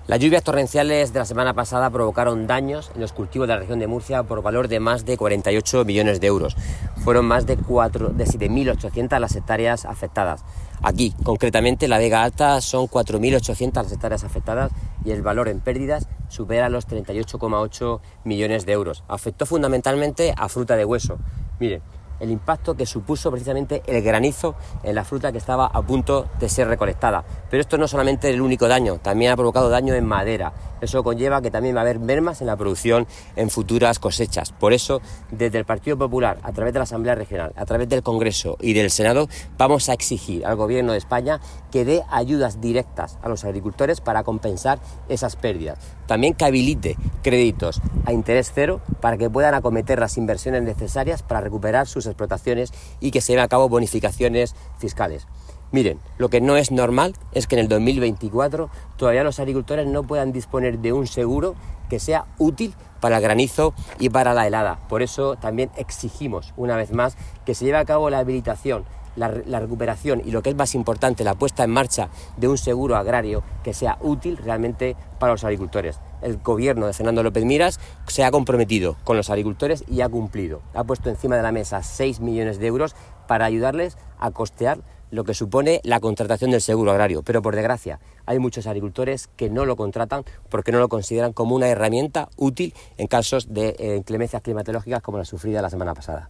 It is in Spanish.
Las lluvias torrenciales de la semana pasada provocaron daños en los cultivos de la región de Murcia por valor de más de 48 millones de euros. Fueron más de 7.800 las hectáreas afectadas. Aquí, concretamente, la Vega Alta son 4.800 las hectáreas afectadas y el valor en pérdidas supera los 38,8 millones de euros. Afectó fundamentalmente a fruta de hueso. Miren, el impacto que supuso precisamente el granizo en la fruta que estaba a punto de ser recolectada. Pero esto no solamente es el único daño, también ha provocado daño en madera. Eso conlleva que también va a haber mermas en la producción en futuras cosechas. Por eso, desde el Partido Popular, a través de la Asamblea Regional, a través del Congreso y del Senado, vamos a exigir al Gobierno de España que dé ayudas directas a los agricultores para compensar esas pérdidas. También que habilite créditos a interés cero para que puedan acometer las inversiones necesarias para recuperar sus explotaciones y que se lleven a cabo bonificaciones fiscales. Miren, lo que no es normal es que en el 2024 todavía los agricultores no puedan disponer de un seguro que sea útil para el granizo y para la helada. Por eso también exigimos una vez más que se lleve a cabo la habilitación, la recuperación y, lo que es más importante, la puesta en marcha de un seguro agrario que sea útil realmente para los agricultores. El gobierno de Fernando López Miras se ha comprometido con los agricultores y ha cumplido. Ha puesto encima de la mesa 6 millones de euros para ayudarles a costear lo que supone la contratación del seguro agrario. Pero por desgracia hay muchos agricultores que no lo contratan porque no lo consideran como una herramienta útil en casos de inclemencias climatológicas como la sufrida la semana pasada.